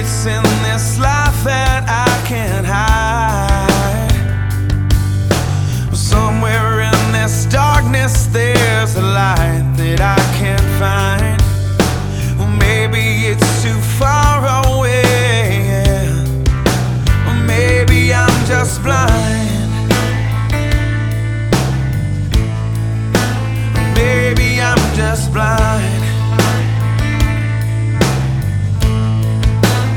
secrets in this life that I can't hide. Somewhere in this darkness there's a light that I can't find. Well, maybe it's too far away, yeah. Or maybe I'm just blind. Maybe I'm just blind.